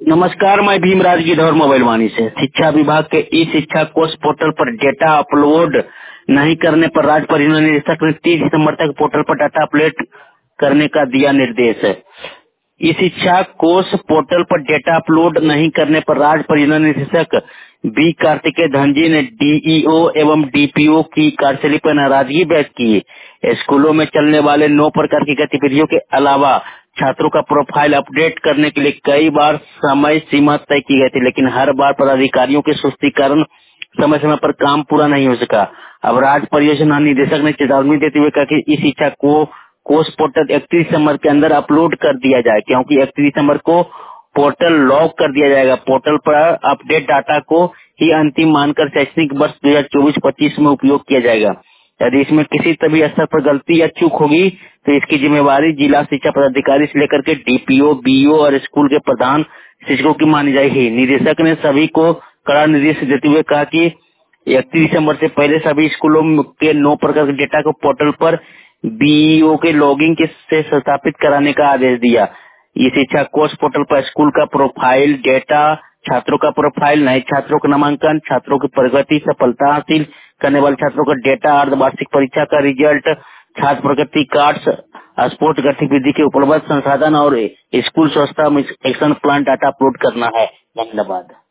नमस्कार, मैं भीमराज गिद्धौर मोबाइल वाणी से। शिक्षा विभाग के ई शिक्षा कोष पोर्टल पर डेटा अपलोड नहीं करने पर राज्य परियोजना निदेशक ने 30 दिसंबर तक पोर्टल पर डाटा अपलोड करने का दिया निर्देश। ई शिक्षा कोष पोर्टल पर डेटा अपलोड नहीं करने पर राज्य परियोजना निदेशक बी कार्तिकेय धनजी ने डीईओ एवं डीपीओ की कार्यशैली पर नाराजगी व्यक्त की। स्कूलों में चलने वाले 9 प्रकार की गतिविधियों के अलावा छात्रों का प्रोफाइल अपडेट करने के लिए कई बार समय सीमा तय की गई थी, लेकिन हर बार पदाधिकारियों के सुस्ती कारण समय समय पर काम पूरा नहीं हो सका। अब राज्य परियोजना निदेशक ने चेतावनी देते हुए कहा कि इस शिक्षा को कोष पोर्टल 31 दिसंबर के अंदर अपलोड कर दिया जाए, क्योंकि 31 दिसंबर को पोर्टल लॉक कर दिया जाएगा। पोर्टल पर अपडेट डाटा को ही अंतिम मानकर शैक्षणिक वर्ष 2024-25 में उपयोग किया जाएगा। यदि इसमें किसी तभी स्तर पर गलती या चूक होगी तो इसकी जिम्मेवारी जिला शिक्षा पदाधिकारी से लेकर के डीपीओ, बीईओ और स्कूल के प्रधान शिक्षकों की मानी जाएगी। निदेशक ने सभी को कड़ा निर्देश देते हुए कहा कि 31 दिसंबर से पहले सभी स्कूलों के 9 प्रकार के डेटा को पोर्टल पर बीईओ के लॉगिंग से सत्यापित कराने का आदेश दिया। ये शिक्षा कोष पोर्टल पर स्कूल का प्रोफाइल डेटा, छात्रों का प्रोफाइल, नए छात्रों का नामांकन, छात्रों की प्रगति, सफलता हासिल करने वाले छात्रों का डेटा, अर्धवार्षिक परीक्षा का रिजल्ट, छात्र प्रगति कार्ड्स, स्पोर्ट्स गतिविधि के उपलब्ध संसाधन और स्कूल स्वच्छता एक्शन प्लान डाटा अपलोड करना है। धन्यवाद।